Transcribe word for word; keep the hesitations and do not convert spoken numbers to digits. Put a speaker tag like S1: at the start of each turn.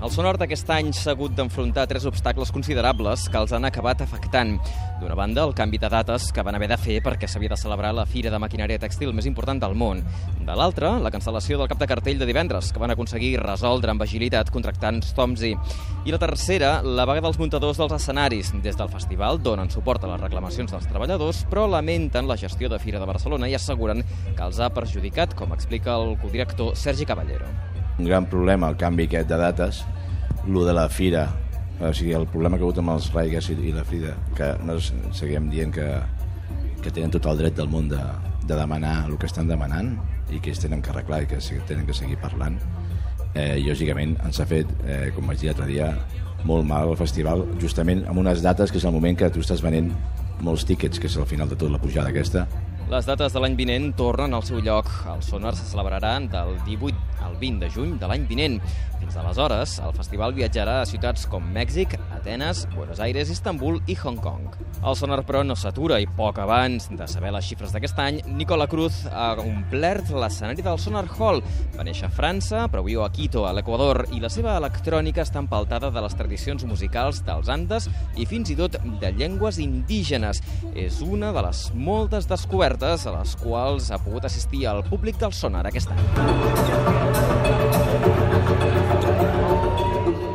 S1: El Sonor d'aquest any s'ha hagut d'enfrontar tres obstacles considerables que els han acabat afectant. D'una banda, el canvi de dates que van haver de fer perquè s'havia de celebrar la Fira de Maquinària Tèxtil més important del món. De l'altra, la cancel·lació del cap de cartell de divendres, que van aconseguir resoldre amb agilitat contractant Stormzy. I la tercera, la vaga dels muntadors dels escenaris. Des del festival donen suport a les reclamacions dels treballadors, però lamenten la gestió de Fira de Barcelona i asseguren que els ha perjudicat, com explica el codirector Sergi Caballero.
S2: Un gran problema, el canvi aquest de dates, lo de la Fira, o sigui, el problema que ha hagut amb els Riders i la Fira, que nosaltres seguim dient que, que tenen tot el dret del món de, de demanar el que estan demanant i que ells tenen que arreglar i que tenen que seguir parlant. Eh, lògicament ens ha fet, eh, com vaig dir l'altre dia, molt mal el festival, justament amb unes dates que és el moment que tu estàs venent molts tíquets, que és al final de tot la pujada aquesta.
S1: Les dates de l'any vinent tornen al seu lloc. El Sonar se celebrarà del divuit al vint de juny de l'any vinent. Fins aleshores, el festival viatjarà a ciutats com Mèxic, Atenes, Buenos Aires, Istanbul i Hong Kong. El Sonar, però, no s'atura i poc abans de saber les xifres d'aquest any, Nicola Cruz ha omplert l'escenari del Sonar Hall. Va néixer a França, però viu a Quito, a l'Equador, i la seva electrònica està empaltada de les tradicions musicals dels Andes i fins i tot de llengües indígenes. És una de les moltes descobertes a les quals ha pogut assistir el públic del Sonar aquest any.